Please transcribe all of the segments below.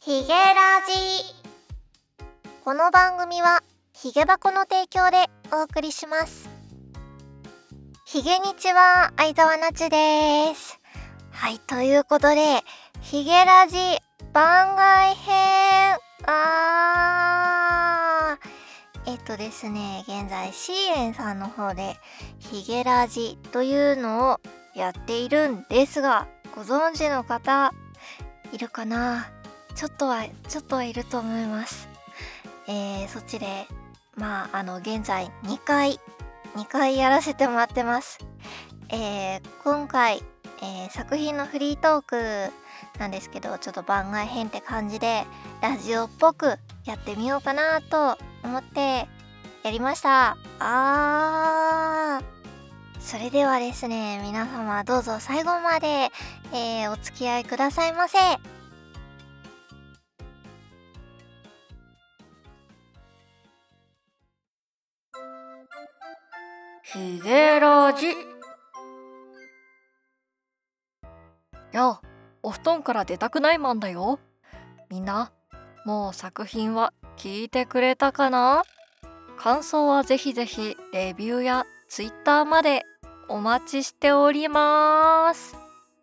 ヒゲラジ。この番組はヒゲ箱の提供でお送りします。ヒゲ日は相沢なちです。はい、ということでヒゲラジ番外編。ですね、現在シーエンさんの方でヒゲラジというのをやっているんですが、ご存知の方いるかな？ちょっとはいると思います。そっちで現在2回やらせてもらってます。今回、作品のフリートークなんですけど、ちょっと番外編って感じでラジオっぽくやってみようかなと思ってやりました。それではですね、皆様どうぞ最後まで、お付き合いくださいませ。ヒゲラジ。 やあ、お布団から出たくないマンだよ。みんな、もう作品は聞いてくれたかな？感想はぜひぜひレビューやツイッターまでお待ちしております。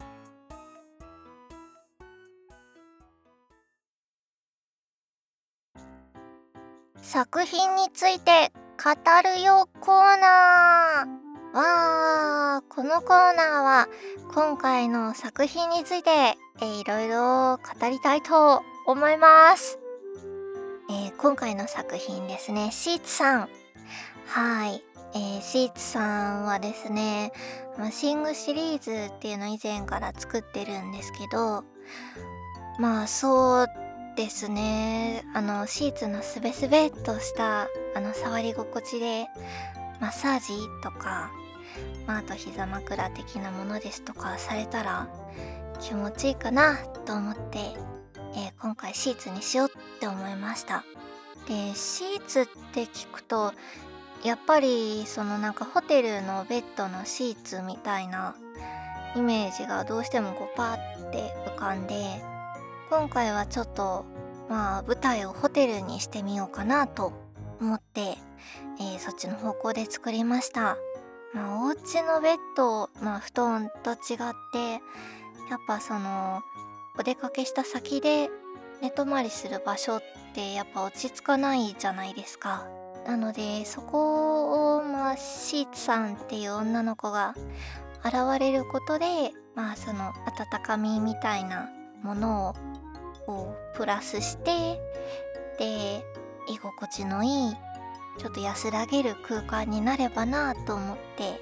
作品について語るよコーナー。このコーナーは今回の作品について、いろいろ語りたいと思います。今回の作品ですね、シーツさん。はい、シーツさんはですね、シングシリーズっていうのを以前から作ってるんですけど、そうですね、シーツのスベスベっとした触り心地でマッサージとか、あと膝枕的なものですとかされたら気持ちいいかなと思って、今回シーツにしようって思いました。で、シーツって聞くとやっぱりホテルのベッドのシーツみたいなイメージがどうしてもパーって浮かんで、今回はちょっと舞台をホテルにしてみようかなと思って、そっちの方向で作りました。お家のベッド、布団と違ってやっぱお出かけした先で寝泊まりする場所ってやっぱ落ち着かないじゃないですか。なのでそこをシーツさんっていう女の子が現れることでその温かみみたいなものをプラスして、で居心地のいいちょっと安らげる空間になればなと思って、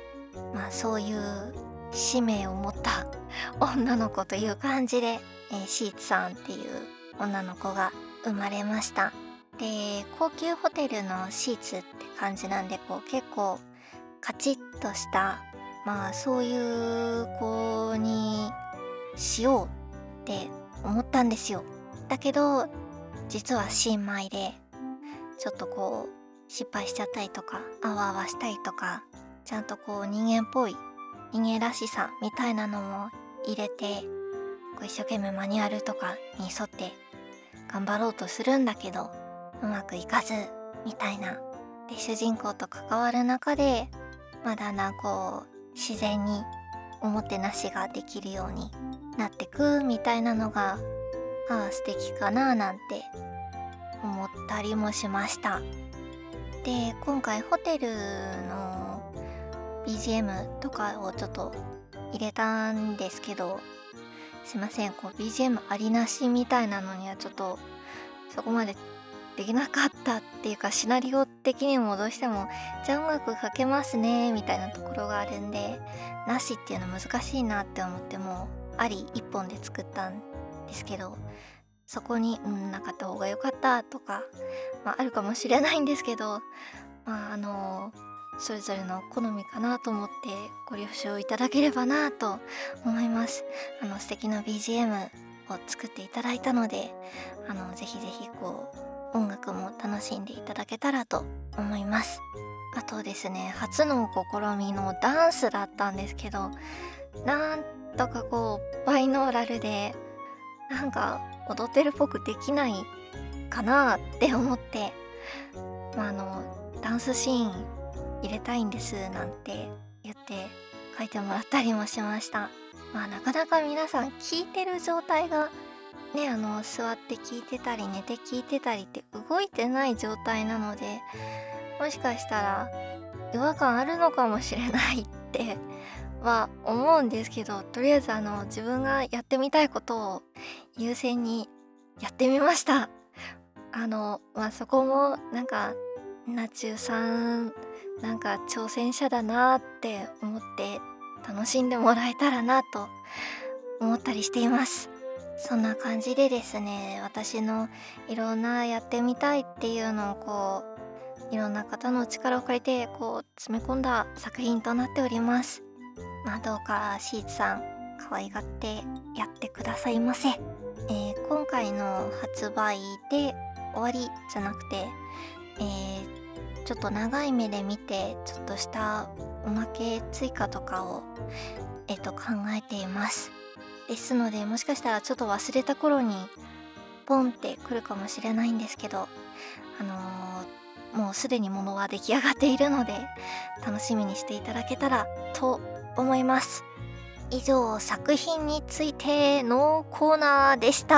そういう使命を持った女の子という感じで、シーツさんっていう女の子が生まれました。で、高級ホテルのシーツって感じなんで、結構カチッとしたそういう子にしようって思ったんですよ。だけど実は新米でちょっと失敗しちゃったりとか、あわあわしたりとか、ちゃんと人間っぽい人間らしさみたいなのも入れて、一生懸命マニュアルとかに沿って頑張ろうとするんだけどうまくいかずみたいな。で、主人公と関わる中でだんだん自然におもてなしができるようになってくみたいなのが素敵かななんて思ったりもしました。で、今回ホテルの BGM とかをちょっと入れたんですけど、すいません、BGM ありなしみたいなのにはちょっとそこまでできなかったっていうか、シナリオ的にもどうしてもじゃあ音楽かけますねみたいなところがあるんで、なしっていうの難しいなって思って、もあり一本で作ったんですけど、そこになかった方が良かったとか、あるかもしれないんですけど、それぞれの好みかなと思ってご了承いただければなと思います。素敵な BGM を作っていただいたので、ぜひぜひ音楽も楽しんでいただけたらと思います。あとですね、初の試みのダンスだったんですけど、なんとかバイノーラルでなんか踊ってるっぽくできないかなって思って、ダンスシーン入れたいんですなんて言って書いてもらったりもしました。なかなか皆さん聞いてる状態がね、座って聞いてたり寝て聞いてたりって動いてない状態なので、もしかしたら違和感あるのかもしれないっては思うんですけど、とりあえず自分がやってみたいことを優先にやってみました。そこもなんかナチュさんなんか挑戦者だなって思って楽しんでもらえたらなと思ったりしています。そんな感じでですね、私のいろんなやってみたいっていうのをいろんな方の力を借りて詰め込んだ作品となっております。どうかシーツさん可愛がってやってくださいませ。今回の発売で終わりじゃなくて、ちょっと長い目で見てちょっとしたおまけ追加とかを考えています。ですので、もしかしたらちょっと忘れた頃にポンってくるかもしれないんですけど、もうすでにものは出来上がっているので楽しみにしていただけたらと思います。以上、作品についてのコーナーでした。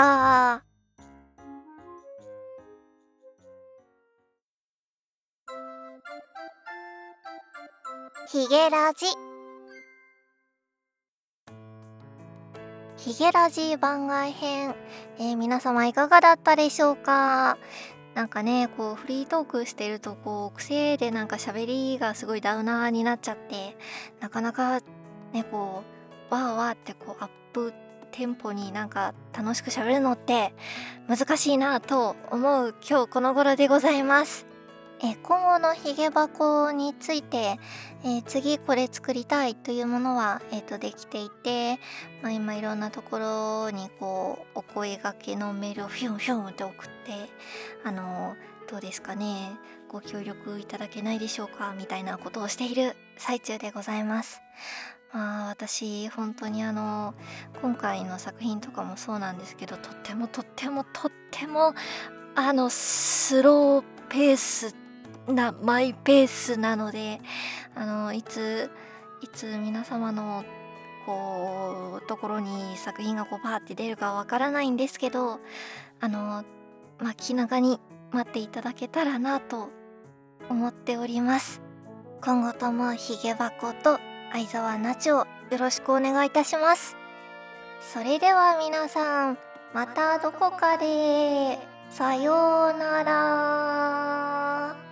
ヒゲラジヒゲラジ番外編、皆様いかがだったでしょうか。なんかね、フリートークしてると癖でなんか喋りがすごいダウナーになっちゃって、なかなかねわーわーってアップテンポになんか楽しく喋るのって難しいなと思う今日この頃でございます。今後のヒゲ箱について、次これ作りたいというものは、できていて、今いろんなところにお声掛けのメールをフィュンフィュンって送って、どうですかね、ご協力いただけないでしょうかみたいなことをしている最中でございます。私本当に今回の作品とかもそうなんですけど、とってもスローペースなマイペースなので、いつ皆様のところに作品がバーって出るかわからないんですけど、気長に待っていただけたらなと思っております。今後ともヒゲ箱と相沢ナチをよろしくお願いいたします。それでは皆さん、またどこかでさようなら。